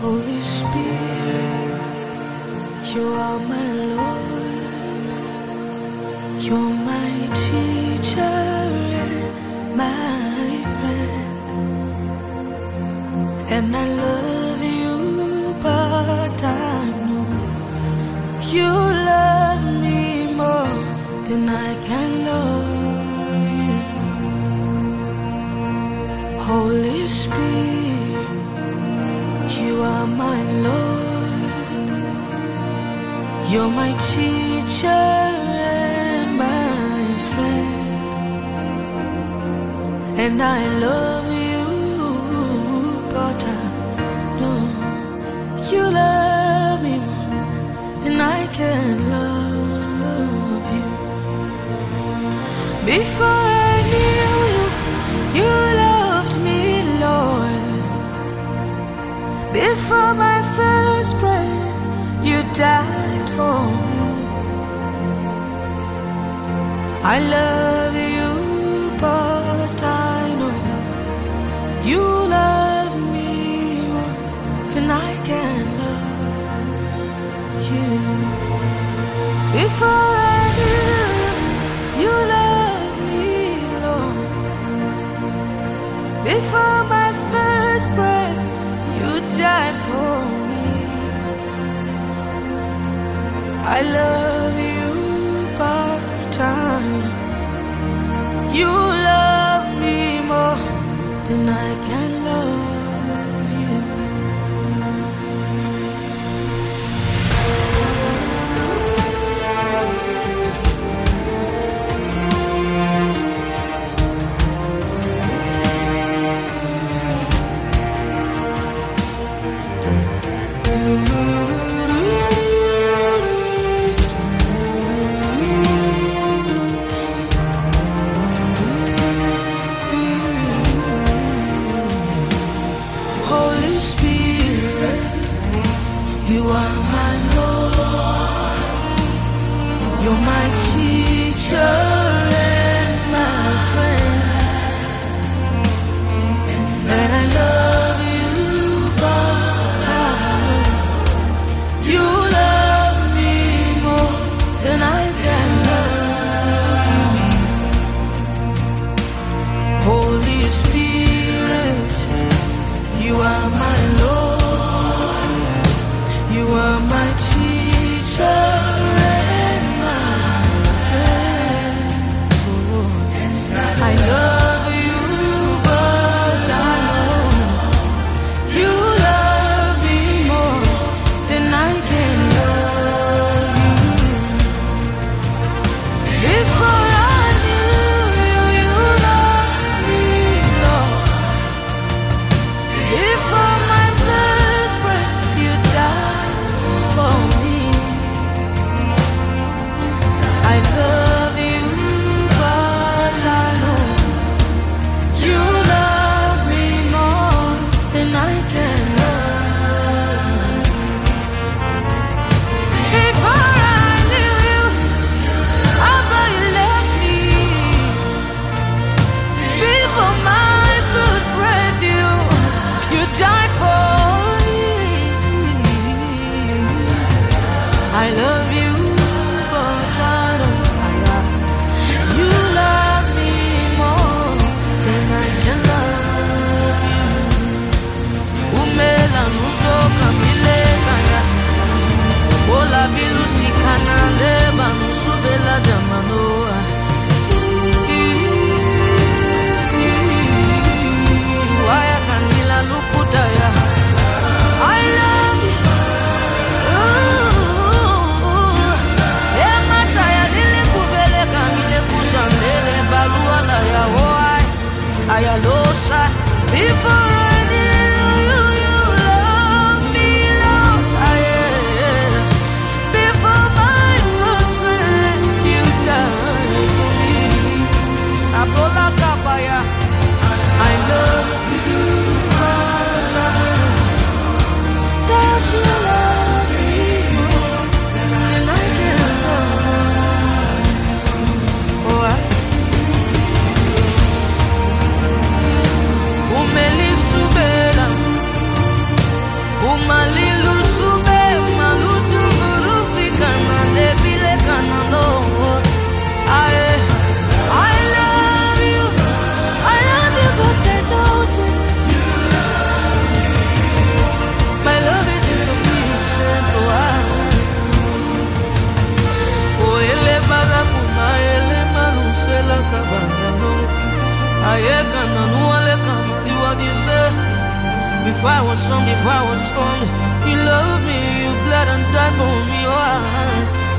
Holy Spirit, you are my Lord, you're my teacher and my friend, and I love you, but I know you love me more than I can love you. Holy Spirit, you are my Lord, you're my teacher and my friend, and I love you, but I know you love me more than I can love you. Before I knew you, you loved me, Lord. Before my first breath, you died for me. I love you, but I know you love me more than I can love you. Before I knew you loved me, Lord. Before my first breath, you died for me. I love you, but I know you love me more than I can love you. What you say? Before I was from, you love me, you bled and died for me. Oh,